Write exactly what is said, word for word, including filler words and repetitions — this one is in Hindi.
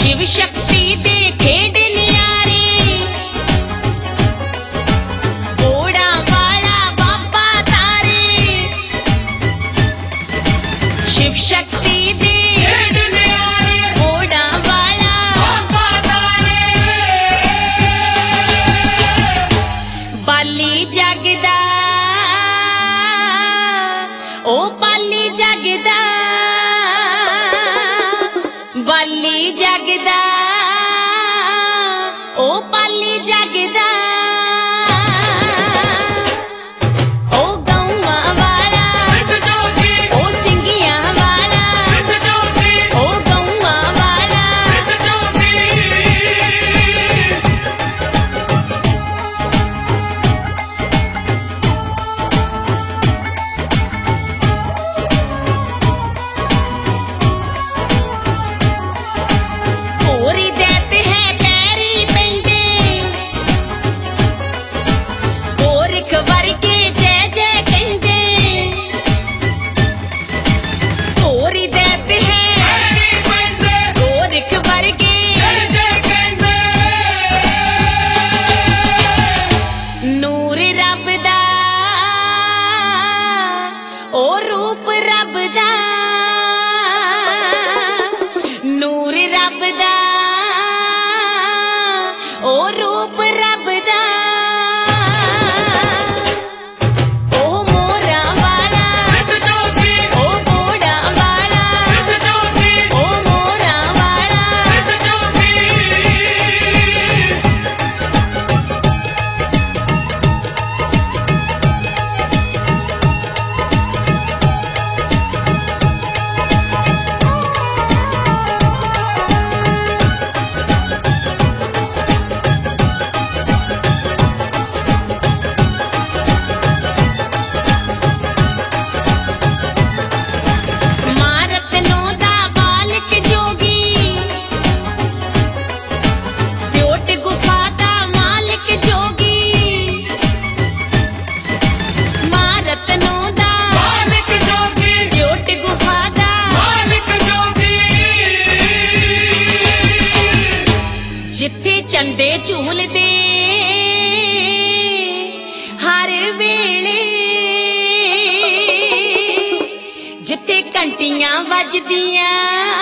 शिव शक्ति दे खेड न्यारे, घोड़ा वाला बाबा तारे। शिव शक्ति दे खेड न्यारे, घोड़ा वाला बाबा तारे। बाली जगदा ओ पाली जगदा, बाली जगदा ओ पाली जगदा। ओ गौवा वाला ओ सिंगिया वाला, ओ गौवा वाला। होरी देते हैं पैरी पेंडे, गोरख वर्गे जय जय कहते। होरी देते हैं पैरी पेंडे, गोरख वर्गे जय जय कहते। नूर रब दा ओ रूप रब दा, नूर रब दा ओ रूप रब दा। ओ मोरा वाला ओ घोड़ा वाला, ओ मोरा वाला। मारत नोदा बालक जोगी, त्योट गुफा दा मालिक जोगी। मारत नोदा बालक जोगी, त्योट गुफा दा मालिक जोगी। जिथे झंडे झूलदे हर वेले, जिथे घंटियां वजदियां